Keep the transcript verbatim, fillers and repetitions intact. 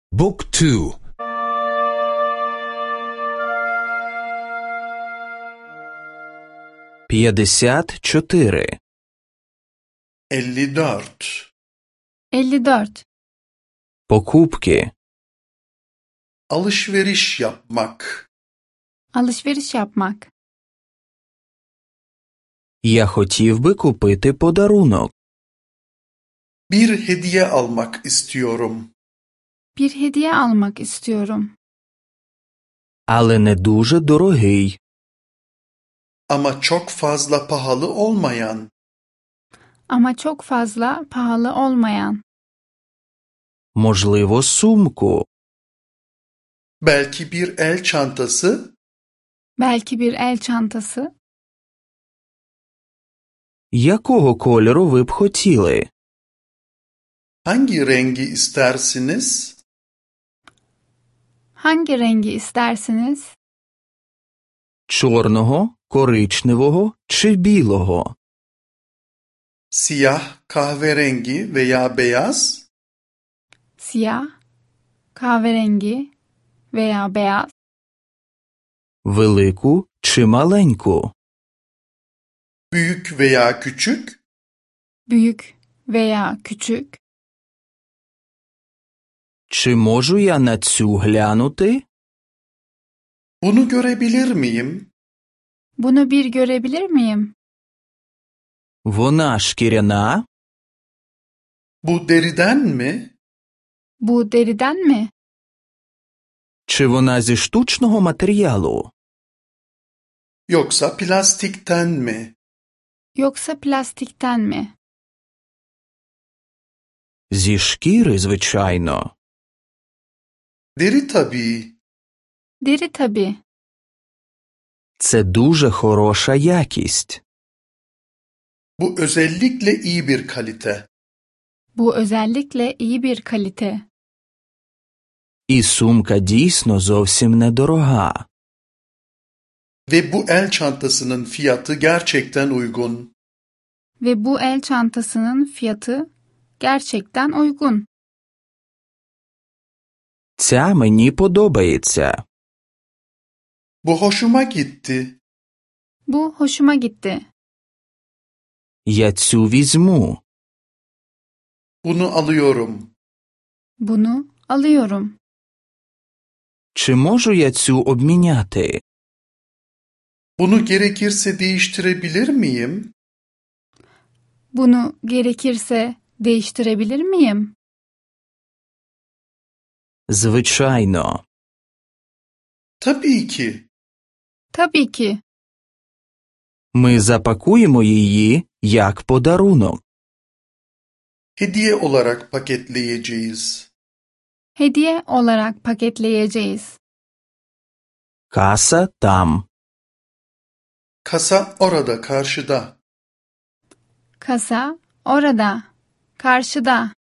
Book two. п'ятдесят чотири. elli dört. elli dört. Покупки. Alışveriş yapmak. Alışveriş yapmak. Я хотів би купити подарунок. Bir hediye almak istiyorum. Bir hediye almak istiyorum. Але не дуже дорогий. Ama çok fazla pahalı olmayan. Ama çok fazla pahalı olmayan. Можливо, сумку. Belki bir el çantası. Belki bir el çantası. Якого кольору ви б хотіли? Hangi rengi istersiniz? Hangi rengi istersiniz? Чорного, коричневого чи білого? Siyah, kahverengi veya beyaz? Siyah, kahverengi veya beyaz. Велику чи маленьку? Büyük veya küçük? Büyük veya küçük. Чи можу я на цю глянути? Bunu görebilir miyim? Bunu bir görebilir miyim? Вона шкіряна? Bu deriden mi? Bu deriden mi? Чи вона зі штучного матеріалу? Yoksa plastikten mi? Yoksa plastikten mi? Зі шкіри, звичайно. Deri tabii. Deri tabii. Це дуже хороша якість. Bu özellikle iyi bir kalite. Bu özellikle iyi bir kalite. І сумка дійсно зовсім недорога. Ve bu el çantasının fiyatı gerçekten uygun. Ve bu el çantasının fiyatı gerçekten uygun. Ця мені подобається. Bu hoşuma gitti. Bu hoşuma gitti. Я цю візьму. Bunu alıyorum. Bunu alıyorum. Чи можу я цю обміняти? Bunu gerekirse değiştirebilir miyim? Bunu gerekirse değiştirebilir miyim? Звичайно. Tabii ki. Tabii ki. Ми запакуємо її як подарунок. Hediye olarak paketleyeceğiz. Hediye olarak paketleyeceğiz. Каса там. Kasa orada karşıda. Kasa orada, karşıda.